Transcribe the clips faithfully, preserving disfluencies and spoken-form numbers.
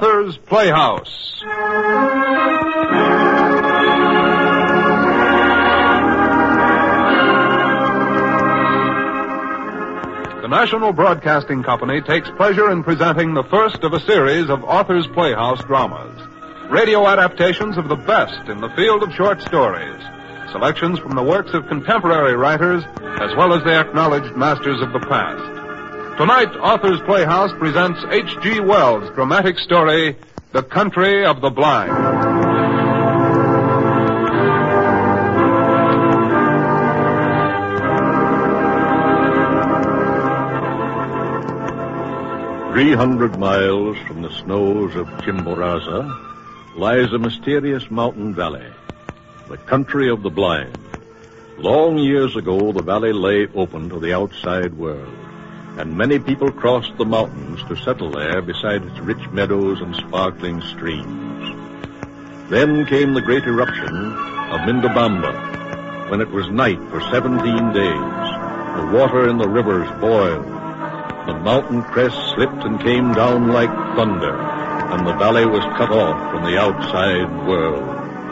Arthur's Playhouse. The National Broadcasting Company takes pleasure in presenting the first of a series of Arthur's Playhouse dramas. Radio adaptations of the best in the field of short stories. Selections from the works of contemporary writers, as well as the acknowledged masters of the past. Tonight, Arthur's Playhouse presents H G. Wells' dramatic story, The Country of the Blind. Three hundred miles from the snows of Chimborazo lies a mysterious mountain valley, the country of the blind. Long years ago, the valley lay open to the outside world, and many people crossed the mountains to settle there beside its rich meadows and sparkling streams. Then came the great eruption of Mindobamba, when it was night for seventeen days. The water in the rivers boiled. The mountain crest slipped and came down like thunder, and the valley was cut off from the outside world.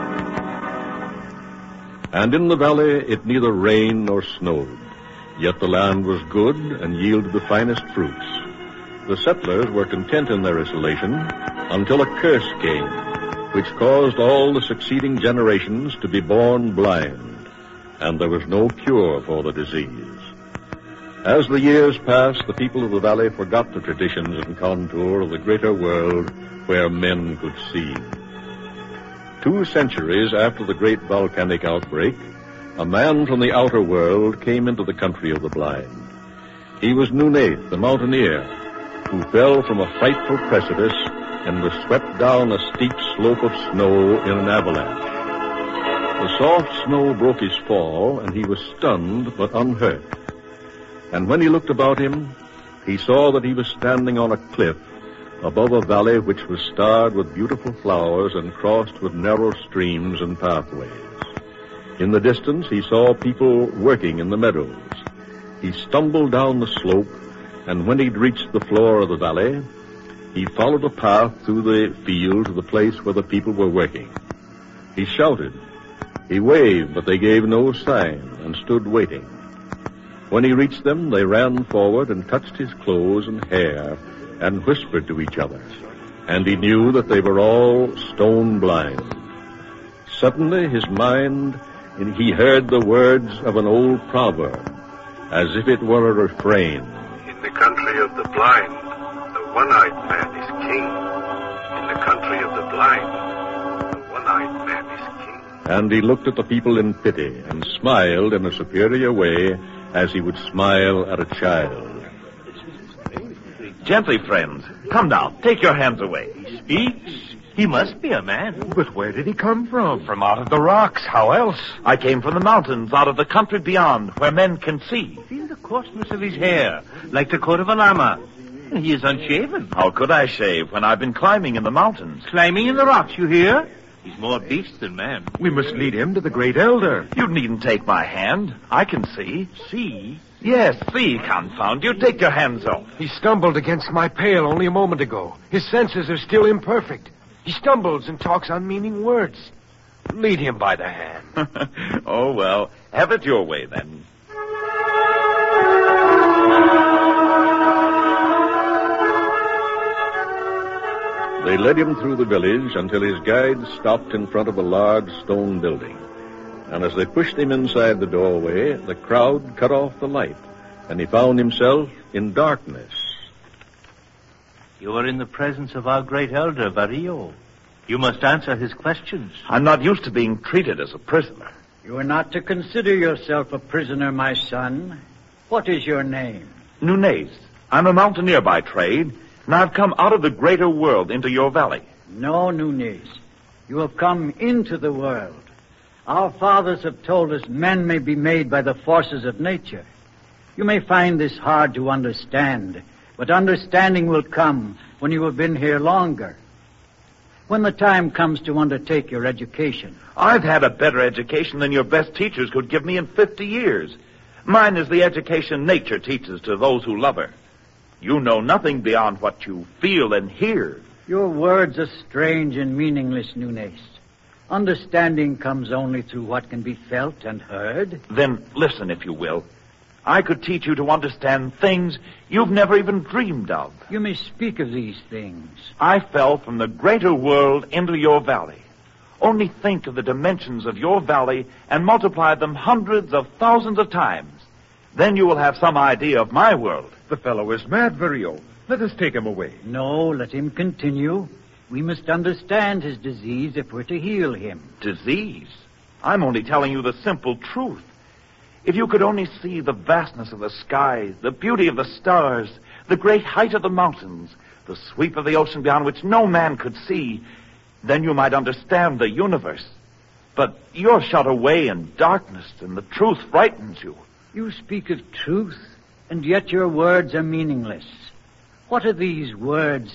And in the valley it neither rained nor snowed, yet the land was good and yielded the finest fruits. The settlers were content in their isolation until a curse came, which caused all the succeeding generations to be born blind, and there was no cure for the disease. As the years passed, the people of the valley forgot the traditions and contour of the greater world where men could see. Two centuries after the great volcanic outbreak, a man from the outer world came into the country of the blind. He was Nunaith, the mountaineer, who fell from a frightful precipice and was swept down a steep slope of snow in an avalanche. The soft snow broke his fall, and he was stunned but unhurt. And when he looked about him, he saw that he was standing on a cliff above a valley which was starred with beautiful flowers and crossed with narrow streams and pathways. In the distance, he saw people working in the meadows. He stumbled down the slope, and when he'd reached the floor of the valley, he followed a path through the field to the place where the people were working. He shouted. He waved, but they gave no sign and stood waiting. When he reached them, they ran forward and touched his clothes and hair and whispered to each other, and he knew that they were all stone blind. Suddenly, his mind, and he heard the words of an old proverb, as if it were a refrain. In the country of the blind, the one-eyed man is king. In the country of the blind, the one-eyed man is king. And he looked at the people in pity and smiled in a superior way, as he would smile at a child. Gently, friends. Come now, take your hands away. He speaks. He must be a man. But where did he come from? From out of the rocks. How else? I came from the mountains, out of the country beyond, where men can see. Feel the coarseness of his hair, like the coat of a llama. He is unshaven. How could I shave when I've been climbing in the mountains? Climbing in the rocks, you hear? He's more beast than man. We must lead him to the great elder. You needn't take my hand. I can see. See? Yes, see, confound you. Take your hands off. He stumbled against my pail only a moment ago. His senses are still imperfect. He stumbles and talks unmeaning words. Lead him by the hand. Oh, well, have it your way, then. They led him through the village until his guide stopped in front of a large stone building. And as they pushed him inside the doorway, the crowd cut off the light, and he found himself in darkness. You are in the presence of our great elder, Varillo. You must answer his questions. I'm not used to being treated as a prisoner. You are not to consider yourself a prisoner, my son. What is your name? Nunaith. I'm a mountaineer by trade, and I've come out of the greater world into your valley. No, Nunaith. You have come into the world. Our fathers have told us men may be made by the forces of nature. You may find this hard to understand, but understanding will come when you have been here longer. When the time comes to undertake your education. I've had a better education than your best teachers could give me in fifty years. Mine is the education nature teaches to those who love her. You know nothing beyond what you feel and hear. Your words are strange and meaningless, Nunes. Understanding comes only through what can be felt and heard. Then listen, if you will. I could teach you to understand things you've never even dreamed of. You may speak of these things. I fell from the greater world into your valley. Only think of the dimensions of your valley and multiply them hundreds of thousands of times. Then you will have some idea of my world. The fellow is mad, Vario. Let us take him away. No, let him continue. We must understand his disease if we're to heal him. Disease? I'm only telling you the simple truth. If you could only see the vastness of the sky, the beauty of the stars, the great height of the mountains, the sweep of the ocean beyond which no man could see, then you might understand the universe. But you're shut away in darkness, and the truth frightens you. You speak of truth, and yet your words are meaningless. What are these words,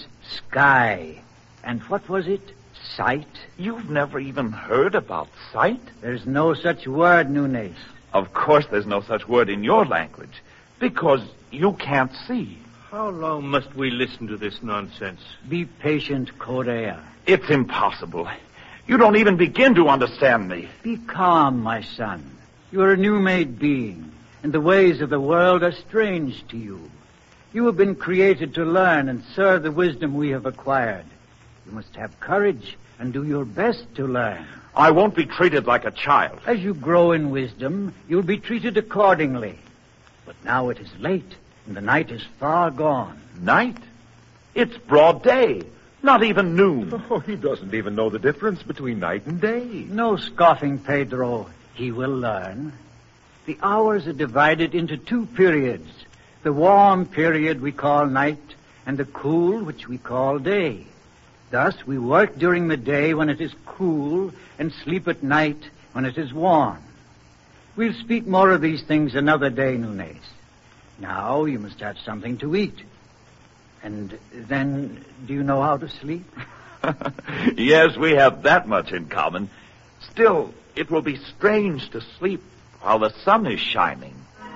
sky? And what was it, sight? You've never even heard about sight? There's no such word, Nunes. Of course there's no such word in your language, because you can't see. How long must we listen to this nonsense? Be patient, Correa. It's impossible. You don't even begin to understand me. Be calm, my son. You are a new-made being, and the ways of the world are strange to you. You have been created to learn and serve the wisdom we have acquired. You must have courage and do your best to learn. I won't be treated like a child. As you grow in wisdom, you'll be treated accordingly. But now it is late, and the night is far gone. Night? It's broad day. Not even noon. Oh, he doesn't even know the difference between night and day. No scoffing, Pedro. He will learn. The hours are divided into two periods. The warm period we call night, and the cool, which we call day. Thus, we work during the day when it is cool and sleep at night when it is warm. We'll speak more of these things another day, Nunes. Now you must have something to eat. And then, do you know how to sleep? Yes, we have that much in common. Still, it will be strange to sleep while the sun is shining.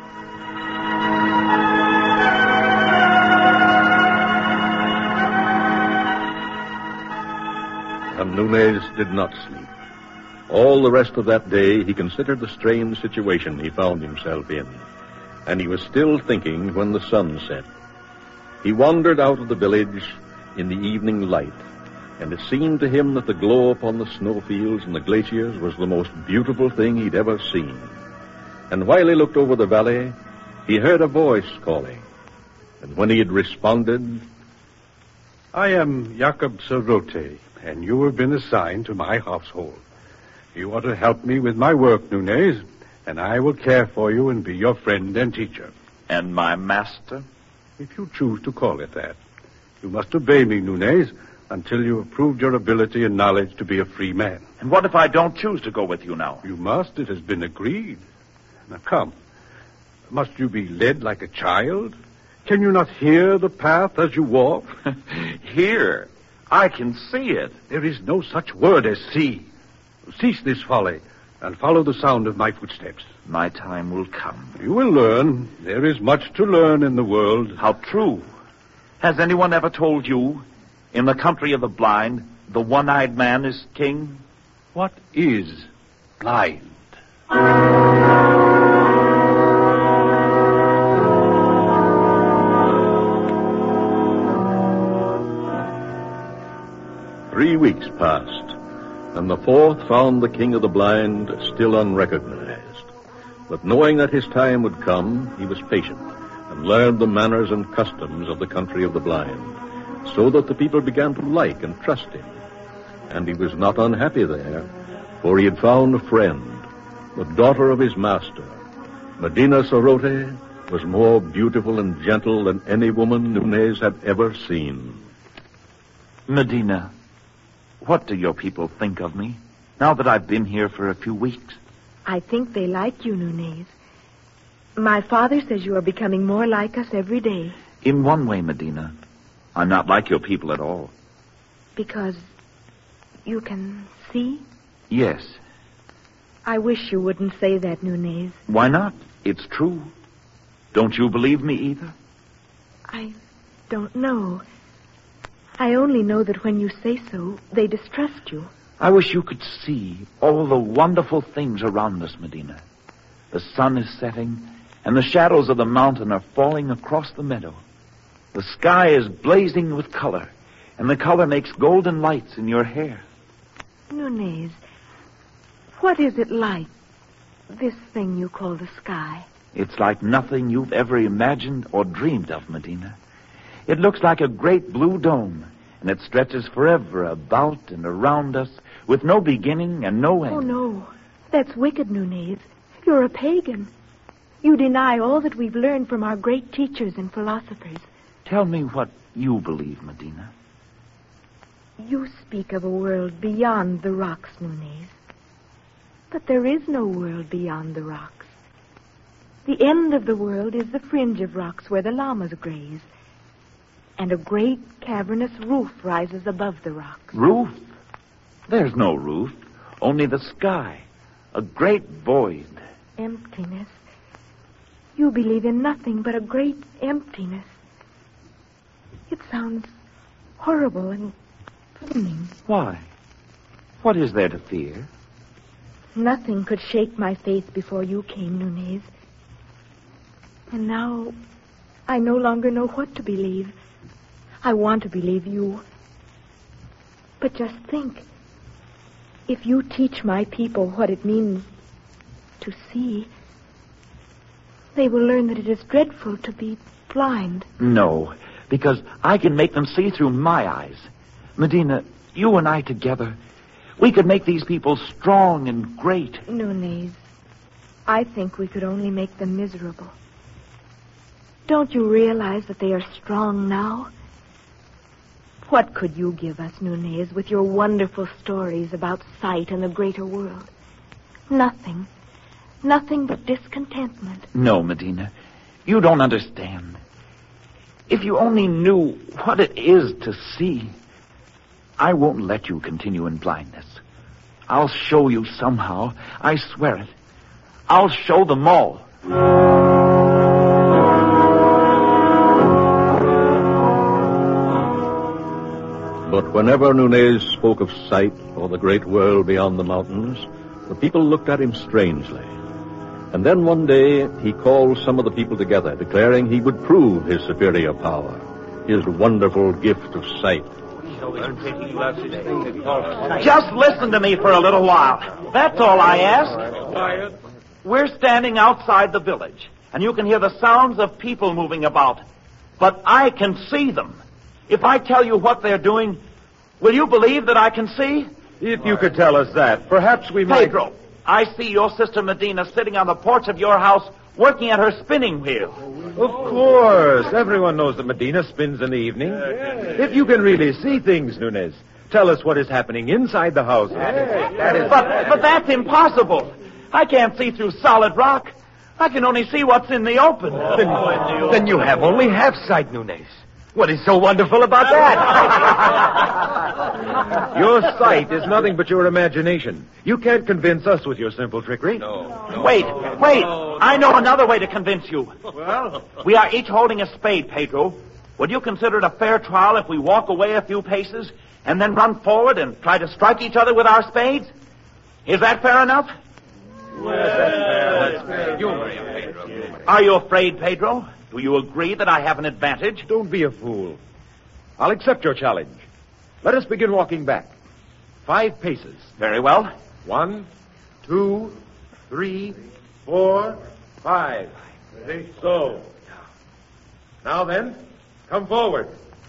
And Nunes did not sleep. All the rest of that day, he considered the strange situation he found himself in. And he was still thinking when the sun set. He wandered out of the village in the evening light, and it seemed to him that the glow upon the snowfields and the glaciers was the most beautiful thing he'd ever seen. And while he looked over the valley, he heard a voice calling. And when he had responded, I am Jacob Sorote, and you have been assigned to my household. You are to help me with my work, Nunes, and I will care for you and be your friend and teacher. And my master? If you choose to call it that. You must obey me, Nunes, until you have proved your ability and knowledge to be a free man. And what if I don't choose to go with you now? You must. It has been agreed. Now, come. Must you be led like a child? Can you not hear the path as you walk? Hear? I can see it. There is no such word as see. Cease this folly and follow the sound of my footsteps. My time will come. You will learn. There is much to learn in the world. How true. Has anyone ever told you, in the country of the blind, the one-eyed man is king? What is blind? Three weeks passed, and the fourth found the king of the blind still unrecognized. But knowing that his time would come, he was patient and learned the manners and customs of the country of the blind, so that the people began to like and trust him. And he was not unhappy there, for he had found a friend, the daughter of his master. Medina Sorote was more beautiful and gentle than any woman Nunes had ever seen. Medina, what do your people think of me, now that I've been here for a few weeks? I think they like you, Nunes. My father says you are becoming more like us every day. In one way, Medina, I'm not like your people at all. Because you can see? Yes. I wish you wouldn't say that, Nunes. Why not? It's true. Don't you believe me either? I don't know. I only know that when you say so, they distrust you. I wish you could see all the wonderful things around us, Medina. The sun is setting, and the shadows of the mountain are falling across the meadow. The sky is blazing with color, and the color makes golden lights in your hair. Nunez, what is it like, this thing you call the sky? It's like nothing you've ever imagined or dreamed of, Medina. It looks like a great blue dome, and it stretches forever about and around us with no beginning and no end. Oh, no. That's wicked, Nunez. You're a pagan. You deny all that we've learned from our great teachers and philosophers. Tell me what you believe, Medina. You speak of a world beyond the rocks, Nunez. But there is no world beyond the rocks. The end of the world is the fringe of rocks where the llamas graze. And a great cavernous roof rises above the rocks. Roof? There's no roof, only the sky. A great void. Emptiness. You believe in nothing but a great emptiness. It sounds horrible and threatening. Why? What is there to fear? Nothing could shake my faith before you came, Nunez. And now I no longer know what to believe. I want to believe you. But just think, if you teach my people what it means to see, they will learn that it is dreadful to be blind. No, because I can make them see through my eyes. Medina, you and I together, we could make these people strong and great. Nunez, I think we could only make them miserable. Don't you realize that they are strong now? What could you give us, Nunez, with your wonderful stories about sight and the greater world? Nothing. Nothing but discontentment. No, Medina, you don't understand. If you only knew what it is to see, I won't let you continue in blindness. I'll show you somehow. I swear it. I'll show them all. But whenever Nunez spoke of sight or the great world beyond the mountains, the people looked at him strangely. And then one day he called some of the people together, declaring he would prove his superior power, his wonderful gift of sight. Just listen to me for a little while. That's all I ask. We're standing outside the village, and you can hear the sounds of people moving about. But I can see them. If I tell you what they're doing, will you believe that I can see? If you could tell us that, perhaps we might... Pedro, I see your sister Medina sitting on the porch of your house working at her spinning wheel. Of course. Everyone knows that Medina spins in the evening. If you can really see things, Nunez, tell us what is happening inside the house. That is... But, but that's impossible. I can't see through solid rock. I can only see what's in the open. Then, then you have only half sight, Nunez. What is so wonderful about that? Your sight is nothing but your imagination. You can't convince us with your simple trickery. No. no wait, wait. I know another way to convince you. Well? We are each holding a spade, Pedro. Would you consider it a fair trial if we walk away a few paces and then run forward and try to strike each other with our spades? Is that fair enough? Well, that's fair. That's fair. Pedro. Are you afraid, Pedro? Do you agree that I have an advantage? Don't be a fool. I'll accept your challenge. Let us begin walking back. Five paces. Very well. One, two, three, four, five. So. Now then, come forward.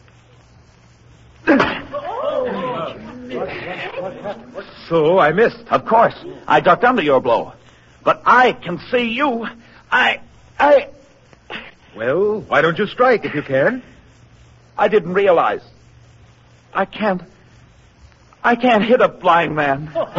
So I missed. Of course. I ducked under your blow. But I can see you. I... I... Well, why don't you strike if you can? I didn't realize. I can't... I can't hit a blind man. So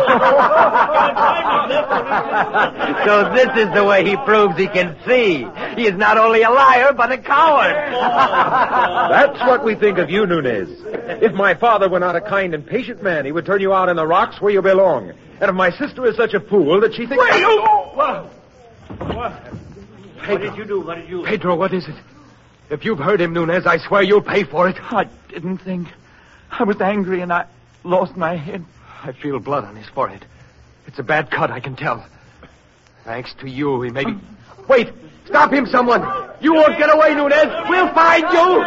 this is the way he proves he can see. He is not only a liar, but a coward. That's what we think of you, Nunez. If my father were not a kind and patient man, he would turn you out in the rocks where you belong. And if my sister is such a fool that she thinks... Where you... What? What? Pedro. What did you do? What did you... Pedro, what is it? If you've heard him, Nunez, I swear you'll pay for it. I didn't think... I was angry and I lost my head. I feel blood on his forehead. It's a bad cut, I can tell. Thanks to you, he may be... Wait! Stop him, someone! You won't get away, Nunez! We'll find you!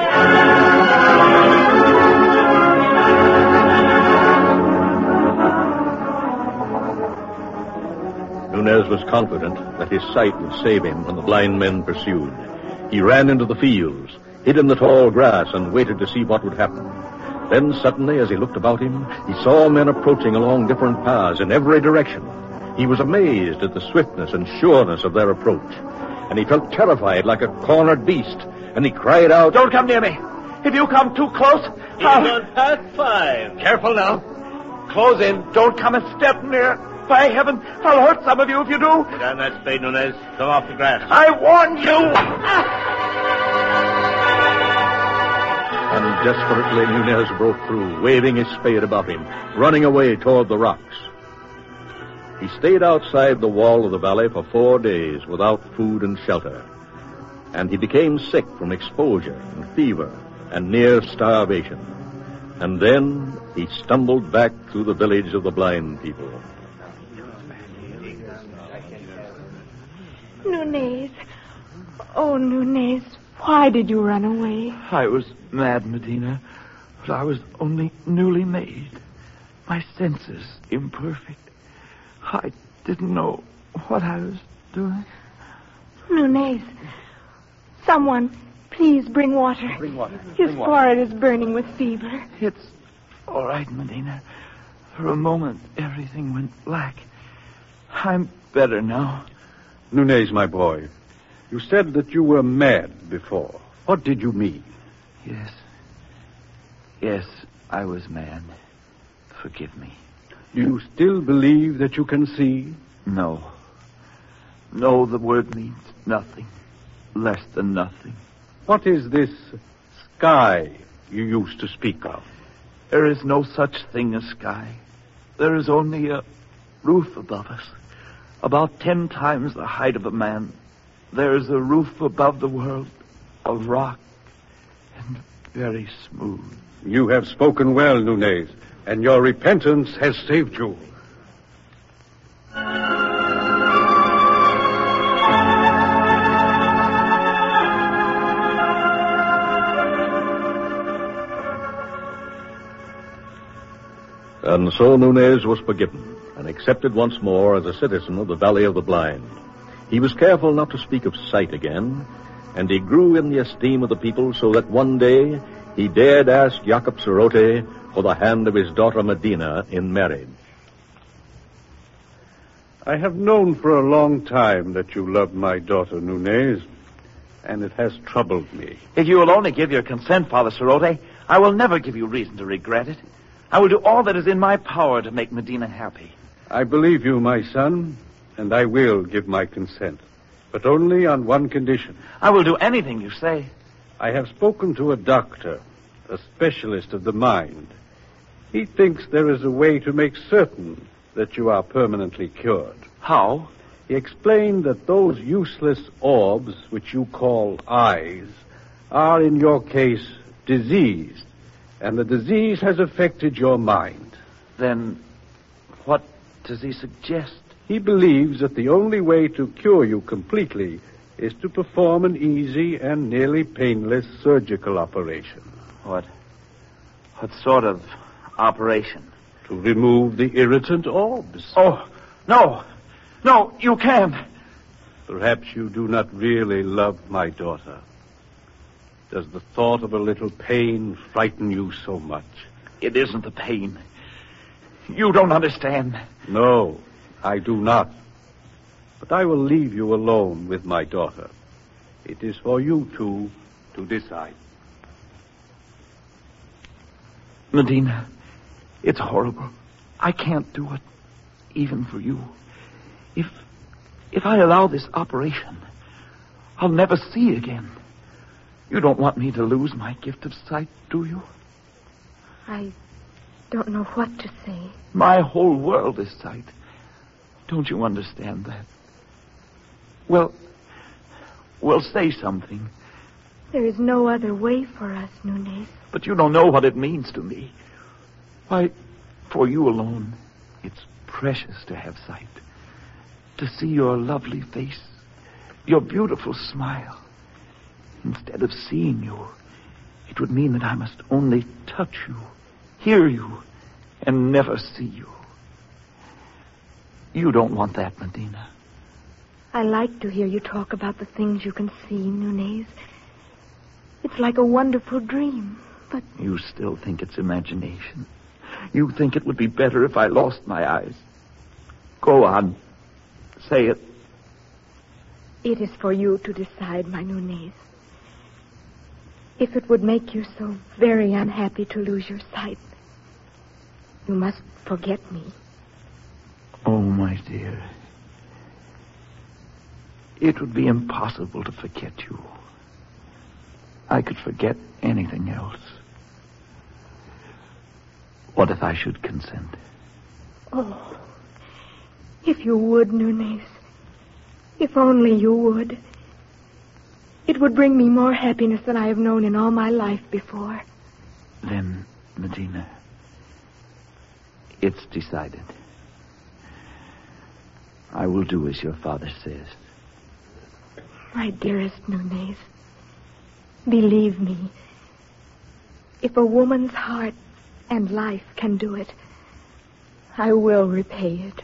Nunez was confident that his sight would save him when the blind men pursued. He ran into the fields, hid in the tall grass, and waited to see what would happen. Then suddenly, as he looked about him, he saw men approaching along different paths in every direction. He was amazed at the swiftness and sureness of their approach, and he felt terrified like a cornered beast, and he cried out, "Don't come near me! If you come too close, I'll... It's on past five. Careful now. Close in. Don't come a step near. By heaven, I'll hurt some of you if you do. Put down that spade, Nunez. Come off the grass. I warned you! And desperately Nunez broke through, waving his spade about him, running away toward the rocks. He stayed outside the wall of the valley for four days without food and shelter. And he became sick from exposure and fever and near starvation. And then he stumbled back through the village of the blind people. Nunez. Oh, Nunez, why did you run away? I was mad, Medina, but I was only newly made. My senses imperfect. I didn't know what I was doing. Nunez, someone, please bring water. Bring water. His Bring water. forehead is burning with fever. It's all right, Medina. For a moment, everything went black. I'm better now. Nunez, my boy, you said that you were mad before. What did you mean? Yes. Yes, I was mad. Forgive me. Do you still believe that you can see? No. No, the word means nothing. Less than nothing. What is this sky you used to speak of? There is no such thing as sky. There is only a roof above us. About ten times the height of a man. There is a roof above the world of rock and very smooth. You have spoken well, Nunez, and your repentance has saved you. And so Nunez was forgiven and accepted once more as a citizen of the Valley of the Blind. He was careful not to speak of sight again, and he grew in the esteem of the people so that one day he dared ask Jacob Serrote for the hand of his daughter Medina in marriage. I have known for a long time that you loved my daughter, Nunez, and it has troubled me. If you will only give your consent, Father Serrote, I will never give you reason to regret it. I will do all that is in my power to make Medina happy. I believe you, my son, and I will give my consent, but only on one condition. I will do anything you say. I have spoken to a doctor, a specialist of the mind. He thinks there is a way to make certain that you are permanently cured. How? He explained that those useless orbs, which you call eyes, are in your case diseased, and the disease has affected your mind. Then what does he suggest? He believes that the only way to cure you completely is to perform an easy and nearly painless surgical operation. What? What sort of operation? To remove the irritant orbs. Oh, no. No, you can't. Perhaps you do not really love my daughter. Does the thought of a little pain frighten you so much? It isn't the pain. You don't understand. No, I do not. But I will leave you alone with my daughter. It is for you two to decide. Medina, it's horrible. I can't do it, even for you. If, if I allow this operation, I'll never see again. You don't want me to lose my gift of sight, do you? I don't know what to say. My whole world is sight. Don't you understand that? Well, well, say something. There is no other way for us, Nunez. But you don't know what it means to me. Why, for you alone, it's precious to have sight. To see your lovely face, your beautiful smile. Instead of seeing you, it would mean that I must only touch you, hear you, and never see you. You don't want that, Medina. I like to hear you talk about the things you can see, Nunez. It's like a wonderful dream, but... You still think it's imagination. You think it would be better if I lost my eyes. Go on. Say it. It is for you to decide, my Nunez. If it would make you so very unhappy to lose your sight, you must forget me. Oh, my dear. It would be impossible to forget you. I could forget anything else. What if I should consent? Oh, if you would, Nunez. If only you would. It would bring me more happiness than I have known in all my life before. Then, Medina, it's decided. I will do as your father says. My dearest Nunez, believe me, if a woman's heart and life can do it, I will repay it.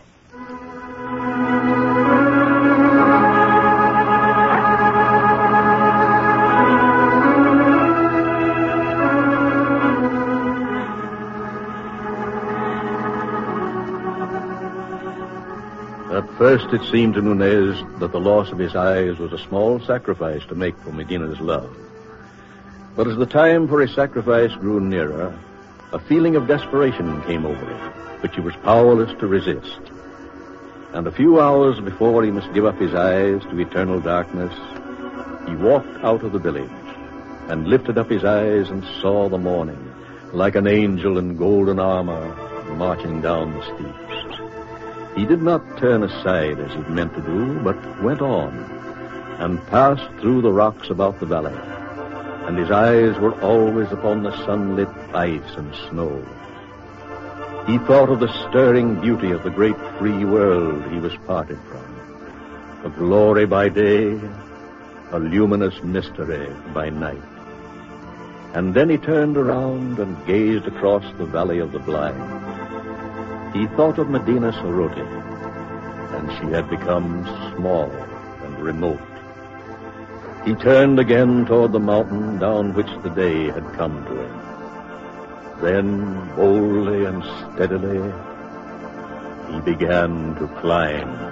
At first it seemed to Nunez that the loss of his eyes was a small sacrifice to make for Medina's love. But as the time for his sacrifice grew nearer, a feeling of desperation came over him, which he was powerless to resist. And a few hours before he must give up his eyes to eternal darkness, he walked out of the village and lifted up his eyes and saw the morning, like an angel in golden armor, marching down the steeps. He did not turn aside as he'd meant to do, but went on and passed through the rocks about the valley, and his eyes were always upon the sunlit ice and snow. He thought of the stirring beauty of the great free world he was parted from, a glory by day, a luminous mystery by night. And then he turned around and gazed across the valley of the blind. He thought of Medina Sarote, and she had become small and remote. He turned again toward the mountain down which the day had come to him. Then, boldly and steadily, he began to climb.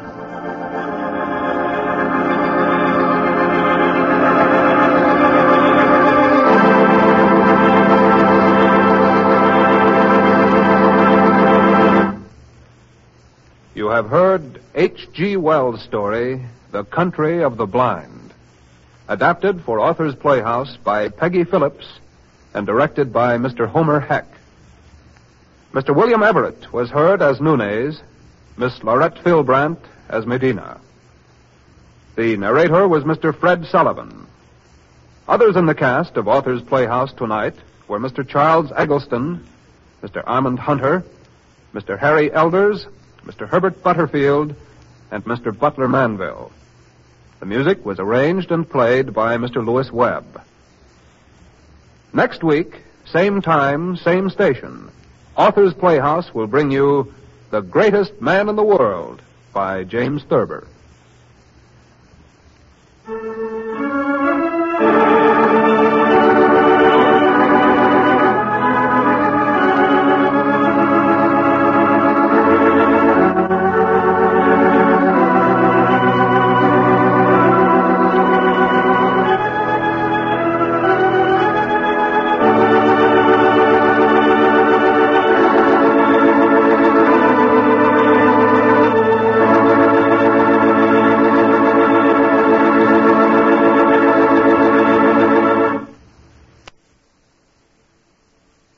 You have heard H G Wells' story, The Country of the Blind, adapted for Authors Playhouse by Peggy Phillips and directed by Mister Homer Heck. Mister William Everett was heard as Nunez, Miss Laurette Philbrandt as Medina. The narrator was Mister Fred Sullivan. Others in the cast of Authors Playhouse tonight were Mister Charles Eggleston, Mister Armand Hunter, Mister Harry Elders, Mister Herbert Butterfield, and Mister Butler Manville. The music was arranged and played by Mister Lewis Webb. Next week, same time, same station, Authors Playhouse will bring you The Greatest Man in the World by James Thurber.